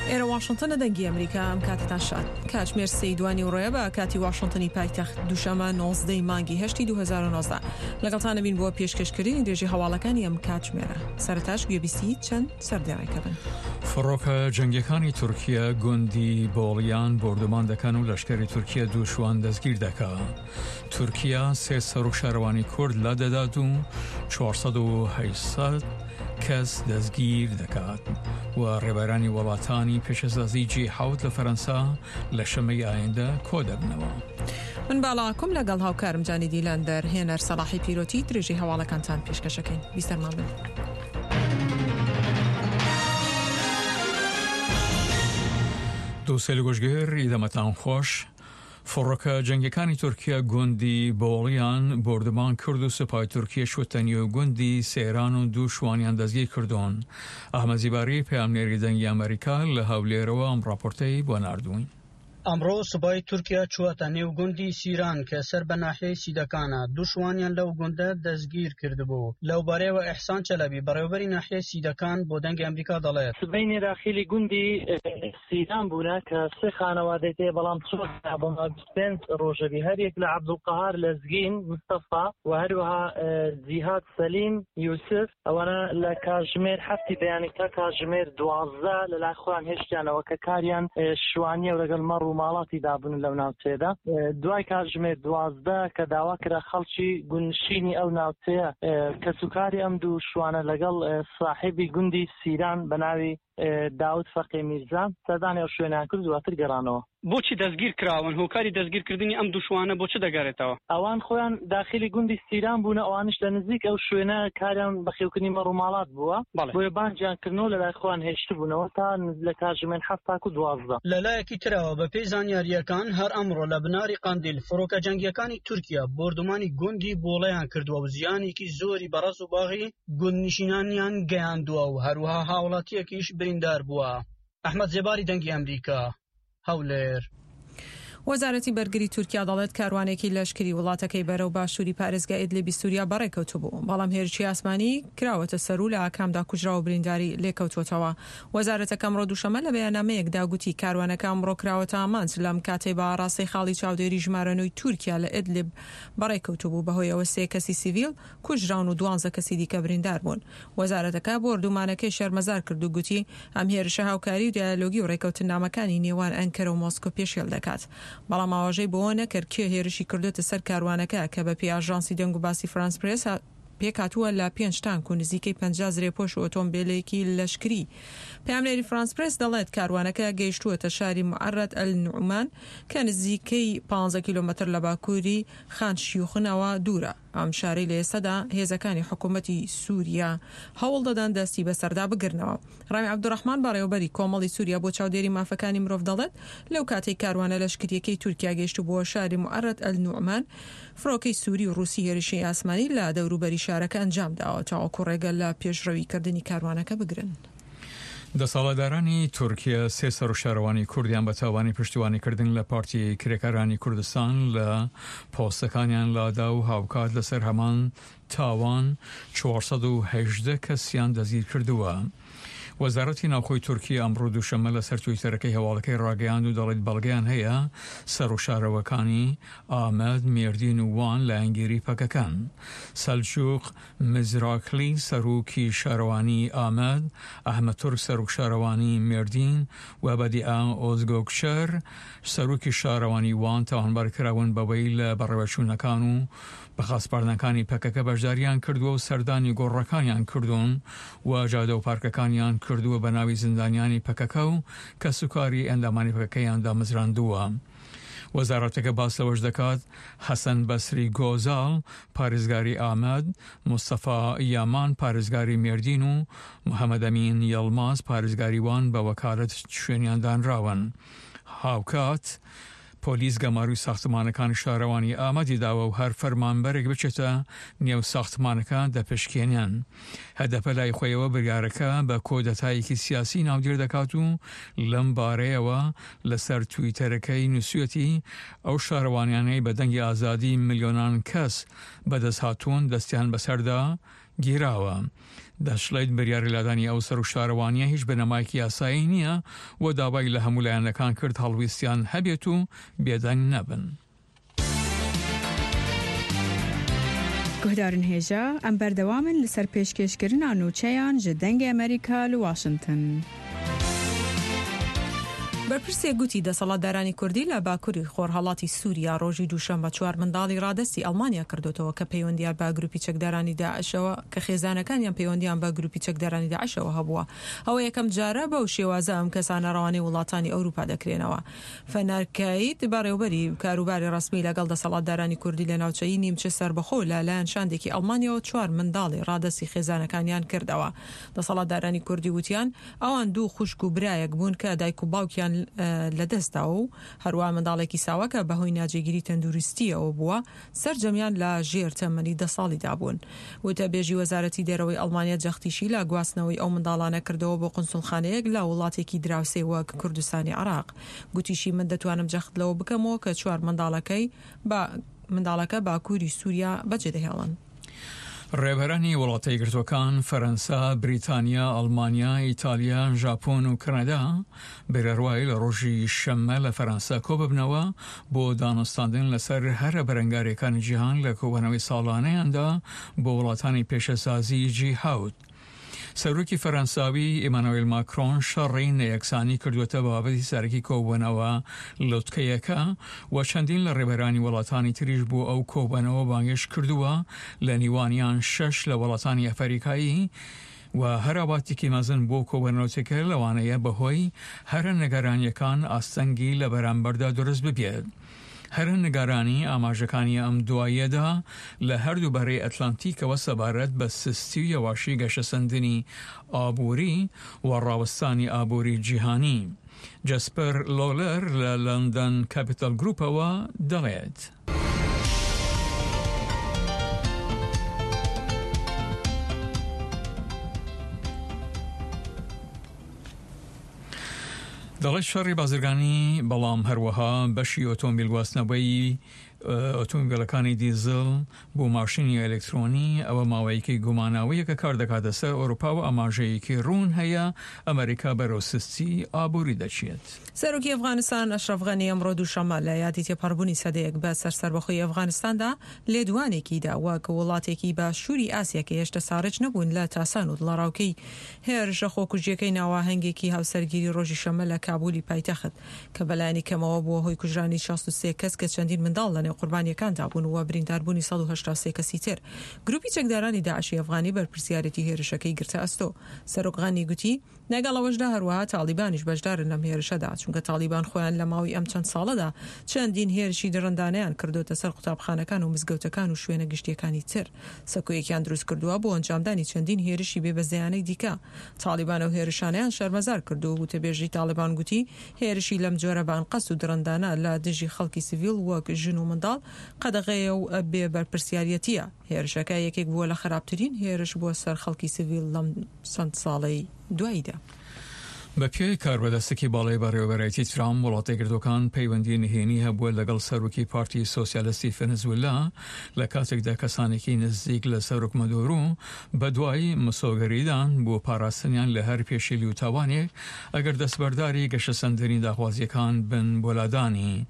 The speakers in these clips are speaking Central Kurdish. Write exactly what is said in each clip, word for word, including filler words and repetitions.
ئێرە واشنتنە دەنگی ئەمریکا ئەم کاتتان شاد کاتژمێر سەیدوانی ڕۆیە بە کاتی واشنتنی پایتەخت دووشەمە نۆزدەی مانگی هەشتی دوو هەزار و نۆزدە لەگەڵتانە بین بۆ پێشکەشکردنی درێژی هەواڵەکانی ئەم کاتژمێرە. سەرەتاش گوێبیستی چەند سەردێڕێکردن. فڕۆکە جەنگیەکانی تورکیا گوندی بۆڵیان بردومان دەکەن و لەشکری تورکیا دووشوان دەستگیر دەکات. تورکیا سێ سەر و شارەوانی کورد لا دەدات و چوارسەد و هەشت کەس دەستگیر دەکات و ڕێبەرانی وڵاتانی پێشەسازی جی حەوت لە فەرەنسا لە شەمەی ئایندە کۆ دەبنەوە. من باڵاکم لەگەڵ هاوکارم جانی دیلاندەر هێنەر سەلاحی پیرۆتی درێژی هەواڵەکانتان پێشکەشەکەین. بیستەرمان بن. دووسێ گۆژگەر ئیدەمەتان خۆش. فڕۆکە جەنگیەکانی تورکیا گوندی بۆڵیان بردومان کرد و سوپای تورکیا شوتەنی و گوندی سێران و دوو شوانیان دەستگیر کردوون. ئەحمەدزیباری پەیامنێری دەنگی ئەمریکا لە هەولێرەوە ئەم راپۆرتەی بۆ ناردوین. ئەمڕۆ سوپای تورکیا چوەتە نێو گوندی سیران کە سەر بە ناحیەی سیدەکانە دووشوانیان لەو گوندە دەستگیر کردبوو. لەوبارەیەوە ئیحسان چەلەبی بەڕێوەبەری ناحیەی سیدەکان بۆ دەنگی ئەمریکا دەڵێت سبەینی داخلی گوندی سیران بوونە کە سێ خانەوادەی تێ بەڵام چۆتا بۆ پێنج ڕۆژەبی هەرێک لە عەبدولقەهار لەزگین مستەفا و هەروەها جیهاد سەلیم یوسف ئەوانە لە کاتژمێر هەفتی بەیانی تا کاتژمێر دوازدە لەلای خۆیان هێشتیانەوە کە کاریان شوانیە و لەگەڵ مەڕ و ماڵاتی دابن لەو ناوچەیەدا. دوای کاتژمێر دوازدە کە داوا کرا خەڵکی گوندشینی ئەو ناوچەیە کە سوکاری ئەم دوو شوانە لەگەڵ ساحێبی گوندی سیران بە ناوی داود فەقێ میرزا سەردانی ئەو شوێنیان کرد و دواتر گەڕانەوە. بۆچی دەستگیر کراون؟ هۆکاری دەستگیرکردنی ئەم دوو شوانە بۆ چ دەگەڕێتەوە؟ ئەوان خۆیان داخلی گوندی سیران بوون، ئەوانش لە نزیک ئەو شوێنە کاریان بە خێوکردنی مەڕووماڵات بووە، بۆیە بانجیانکردنەوە لەلای خۆیان هێشت بوونەوە تا لە کاتژمێر هەفت تا و دوازدە. لەلایەکی ترەوە بە پێی زانیاریەکان هەر ئەمڕۆ لە بناری قەندیل فڕۆکە جەنگیەکانی تورکیا بردومانی گوندی بۆڵەیان کردووە و زیانێکی زۆری بەڕەس و باغی گوندنشینانیان گەیاندووە و هەروەها هاوڵاتیەکیش بریندار بووە. ئەحمەد زێباری دەنگی ئەمریکا، هەولێر. وەزارەتی بەرگری تورکیا دەڵێت کاروانێکی لەشکری وڵاتەکەی بەرەو باشووری پارێزگا ئیدلیبی سووریا بەڕێکەوتوبوو، بەڵام هێرشی ئاسمانی کراوەتە سەرو لە ئاکامدا کوژرا و برینداری لێکەوتوتەوە. وەزارەتەکە ئەمڕۆ دووشەمە لە بەیاننامەیەکدا گوتی کاروانەکە ئەمڕۆ کراوەتە ئامانج لەم کاتەی بە ئاڕاستەی خاڵی چاودێری ژمارەنەوەی تورکیا لە ئیدلیب بەڕێکەوتوبوو، بەهۆی ئەوە سێ کەسی سیڤیل کوژراون و دوانزە کەسی دیکە بریندار بوون. وەزارەتەکە بردومانەکەی شەرمەزار کرد و گوتی ئەم هێرشە هاوکاری و دیالۆگی و ڕێکەوتنامەکانی نێوان ئەنکەرە و مۆسکۆ پێشێل دەکات. بەڵام ئاواژەی بۆ نەکرد کێ هێرشی کردوتە سەر کاروانەکە کە بە پێی ئاژانسی دەنگ و باسی فرانس پرێس پێکاتووە لە پێنج تانک و نزیکەی پەنجا زرێپۆش و ئۆتۆمبیلێکی لەشکری. پەیامنێری فرانس پرێس دەڵێت کاروانەکە گەیشتووەتە شاری معەرەت ئەل-نوعمان کە نزیکەی پانزە کیلۆمەتر لە باکووری خان شیوخنەوە دوورە. ئەم شارەی لە ئێستادا هێزەکانی حکوومەتی سووریا هەوڵ دەدەن دەستی بەسەردا بگرنەوە. ڕامی عەبدوڕەحمان بەڕێوەبەری کۆمەڵی سووریا بۆ چاودێری مافەکانی مرۆڤ دەڵێت لەو کاتەی کاروانە لەشکریەکەی تورکیا گەیشت بۆ شاری معەرەت ئەل-نوعمان فڕۆکەی سووری و ڕووسی هێرشی ئاسمانی لە دەوروبەری شارەکە ئەنجام داوە تاوەکو ڕێگە لە پێشڕەویکردنی کاروانەکە بگرن. دەسەڵاتدارانی تورکیا سێ سەر و شارەوانی کوردیان بە تاوانی پشتیوانیکردن لە پارتی کرێکارانی کوردستان لە پۆستەکانیان لادا و هاوکات لەسەر هەمان تاوان چوارسەد و هەژدە کەسیان دەستگیر کردووە. وەزارەتی ناوخۆی تورکیا ئەمڕۆ دووشەمە لە سەر تویتەرەکەی هەواڵەکەی ڕاگەیاند و دەڵێت بەڵگەیان هەیە سەر و شارەوەکانی ئامەد، مێردین و وان لە ئەنگیری پەکەکان. سەلجوق مزراکلی سەرۆکی شارەوانی ئامەد، ئەحمەدتورک سەرۆک شارەوانی مێردین و بەدیئا ئۆزگۆکشەر سەرۆکی شارەوانی وان تاوانبارکراون بەوەی لە بەڕێوەچوونەکان و بەخاسپاردنەکانی پەکەکە بەشداریان کردووە و سەردانی گۆڕەکانیان کردوون و جادە و پارکەکانیان کردووە بە ناوی زیندانیانی پەکەکە و کە سوکاری ئەندامانی پەکەکەیان دامەزراندووە. وەزارەتەکە باس لەوەش دەکات حەسەن بەسری گۆزاڵ پارێزگاری ئامەد، مستەفا یامان پارێزگاری مێردین و محەممەد ئەمین یەڵماز پارێزگاری وان بە وەکالەت شوێنیان دانراون. هاوکات پۆلیس گەماروی ساختمانەکان شارەوانی ئامەدی داوە و هەر فەرمانبەرێک بچێتە نێو ساختمانەکە دەپشکێنیان. هەدەفە لای خۆیەوە بریارەکە بە کۆدەتایەکی سیاسی ناودیر دەکات و لەم بارەیەوە لەسەر تویتەرەکەی نووسویەتی ئەو شارەوانیانەی بە دەنگی ئازادی ملیۆنان کەس بەدەست هاتوون دەستیان بەسەردا گیراوە. دەشڵێت بریاری لادانی ئەو سەر و شارەوانیە هیچ بنەمایکی یاسایی نییە و دابای لە هەموو لایەنەکان کرد هەڵویستیان هەبێت و بێدەنگ نەبن. گهدارن هێژە ئەم بەردەوامن لەسەر پێشکەشکردنا نوچەیان ji dengê Amerîka li Washington. بەرپرسێک گوتی دەسەڵاتدارانی کوردی لە باکووری خۆرهەڵاتی سووریا ڕۆژی دووشەممە چوار منداڵی ڕادەستی ئەڵمانیا کردوتەوە کە پەیوەندیان بە گروپی چەکدارانی داعشەوە کە خێزانەکانیان پەیوەندیان بە گروپی چەکدارانی داعشەوە هەبووە. ئەوە یەکەم جارە بەو شێوازە ئەم کەسانە ڕەوانەی وڵاتانی ئەوروپا دەکرێنەوە. فەنارکایت بەڕێوەبەری کاروباری ڕسمی لەگەڵ دەسەڵاتدارانی کوردی لە ناوچەی نیمچە سەربەخۆ لەلایەن شاندێکی ئەڵمانیەوە چوار منداڵی ڕادەستی خێزانەکانیان کردەوە. دەسەڵاتدارانی کوردی وتیان ئەوان دوو خوشک و برایەک بوون کە دایک و باوکیان لەدەستا و هەروە منداڵێکی ساوەکە بەهۆی ناجێگیری تەندروستیەوە بووە سەرجەمیان لە ژێر تەمەنی دە ساڵی دابوون. وتە بێژی وەزارەتی دەرەوەی ئەڵمانیا جەختیشی لە گواستنەوەی ئەو منداڵانە کردەوە بۆ قونسڵخانەیەک لە وڵاتێکی دراوسێ وەک کوردستانی عراق. گوتیشی من دەتوانم جەخت لەوە بکەمەوە کە چوار منداڵەکەی بە منداڵەکە باکووری سووریا بەجێدەهێڵن. ڕێبەرانی وڵاتە یەکگرتووەکان فەرەنسا، بریتانیا، ئەڵمانیا، ئیتالیا، ژاپۆن و کەنەدا بێرەڕوایی لە ڕۆژی شەممە لە فەرەنسا کۆ ببنەوە بۆ دانوستاندن لەسەر هەرە بەرەنگارەکانی جیهان لە کۆبوونەوەی ساڵانەیاندا بۆ وڵاتانی پێشەسازی جی هەوت. سەرۆکی فەرەنساوی ئیمانوئیل ماکرۆن شەڕی نەیەکسانی کردووەتە بابەتی سەرەکی کۆبوونەوە لوتکەیەکە و چەندین لە ڕێبەرانی وڵاتانی تریش بۆ ئەو کۆبوونەوە بانگێش کردووە لە نیوانیان شەش لە وڵاتانی ئەفریقایی و هەراباتێکی مەزن بۆ کۆبوونەوەکە لەوانەیە بەهۆی هەرە نەگەرانیەکان ئاستەنگی لە بەرامبەردا دروست ببێت. هەرە نگارانی ئاماژەکانی ئەم دوایەدا لە هەردوو بەڕێی ئەتلانتیکەوە سەبارەت بە سستی و یەواشی گەشەسەندنی ئابووری و ڕاوەستانی ئابووری جیهانی. جەسپەر لۆلەر لە لەندەن کاپیتال گروپەوە دەڵێت. دەڵێت شەڕی بازرگانی بەڵام هەروەها بەشی ئۆتۆمبیل گواستنەوەی ئۆتۆمبیلەکانی دیزل بۆ ماشینی ئەلکترۆنی ئەوە ماوەیەکی گوماناویە کە کار دەکاتە سەر ئەوروپا و ئاماژەیەکی ڕوون هەیە ئەمریکا بەرەو سستی ئابووری دەچێت. سەرۆکی ئەفغانستان ئەشرەف غەنی ئەمڕۆ دووشەممە لە یادی تێپەڕبوونی سەدەیەک بە سەرسەربەخۆی ئەفغانستاندا لێدوانێکیدا وەکە وڵاتێکی باشووری ئاسیا کە هێشتا ساڕج نەبوون لە تاسان و دڵەڕاوکەی هێرشە خۆکوژیەکەی ناوەهەنگێکی هاوسەرگیری ڕۆژی شەممە لە کابولی پایتەخت کە بەلایانی کەمەوە بووە هۆی کوژرانی شەست و سێ کەس کە چەندین منداڵ لە قوربانیەکاندا بوون و برینداربوونی سەد و هەشتا و سێ کەسی تر. گروپی چەکدارانی داعشی ئەفغانی بەرپرسیارەتی هێرشەکەی گرتە ئەستۆ. سەرۆک غەنی گوتی لەگەڵەوەشدا هەروەها تالیبانیش بەشدارن لەم هێرشەدا چونکە تالیبان خۆیان لە ماوەی ئەم چەند ساڵەدا چەندین هێرشی درڕندانیان کردوتە سەر قوتابخانەکان و مزگەوتەکان و شوێنە گشتیەکانی تر. سەکۆیەکیان دروست کردووە بۆ ئەنجامدانی چەندین هێرشی بێبەزەیانەی دیکە. تالیبان و هێرشانیان شەرمەزار کردو و وتەبێژی تالیبان گوتی هێرشی لەم جۆرە بانقەس و درڕندانە لە دژی خەڵکی سیڤیل وەک ژن و منداڵ قەدەغەیە و بێ بەرپرسیاریەتیە. هێرشەکە یەکێک بووە لە خراپترین هێرش بۆ سەر خەڵکی سیڤیل لەم چەند ساڵەی دواییدا. بە پێی کاربەدەستێکی باڵای بەڕێوەبەرەتی ترام وڵاتە یەکگرتووەکان پەیوەندی نهێنی هەبووە لەگەڵ سەرۆکی پارتی سۆسیالیستی ڤێنزوێلا لە کاتێکدا کەسانێکی نزیک لە سەرۆک مەدۆرۆ بە دوای مسۆگەریدان بۆ پاراستنیان لە هەر پێشێلی و تاوانێک ئەگەر دەستبەرداری گەشەسەندنی داخوازیەکان بن بۆ لادانی.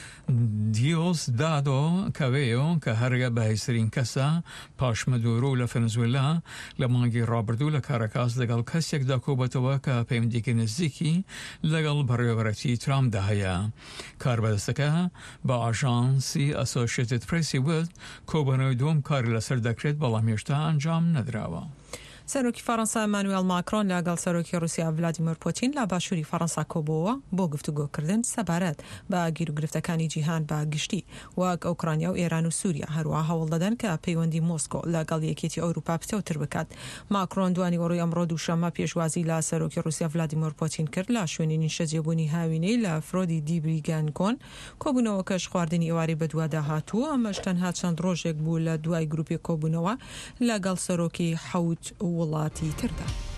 دیۆس دادۆ کەوێیۆ کە هەرگە بەهێزترین کەسە پاشمەدۆرۆ لە ڤێنزوێلا لە مانگی ڕابردوو لە کارەکاس لەگەڵ کەسێکدا کۆبەتەوە کە پەیوەندیکی نزیکی لەگەڵ بەڕێوەبەرەتی ترامدا هەیە. کاربەدەستەکە بە ئاژانسی ئەسۆشیێتد پرێسی وت کۆبوونەوەی دووەم کاری لەسەر دەکرێت بەڵام هێشتا ئەنجام نەدراوە. سەرۆکی فەڕەنسا ئەمانوێل ماکرۆن لەگەڵ سەرۆکی رووسیا ڤلادیمیر پوتین لە باشووری فەڕەنسا کۆبووە بۆ گفتوگۆکردن سەبارەت بە گیرروگرفتەکانی جیهان بە گشتی وەک ئوکرانیا و ئێران و سووریا هەروە هەوڵ دەدەن کە پەیوەندی مۆسکۆ لەگەڵ یەکێتی ئەوروپا پتەوتر بکات. ماکرۆن دوانی وەڕۆی ئەمڕۆ دووشەممە پێشوازی لە سەرۆکی رووسیا ڤلادیمیر پوتین کرد لە شوێنی نیشتەجێبوونی هاوینەی لە فرۆدی دیبریگانکۆن کۆبوونەوەکەش خواردنی ئێواری بەدووادا هاتووە. ئەمەش تەنها چەند ڕۆژێک بوو لە دوای گروپی کۆبوونەوە لەگەڵ سەرۆکی حەوت وڵاتی تردا.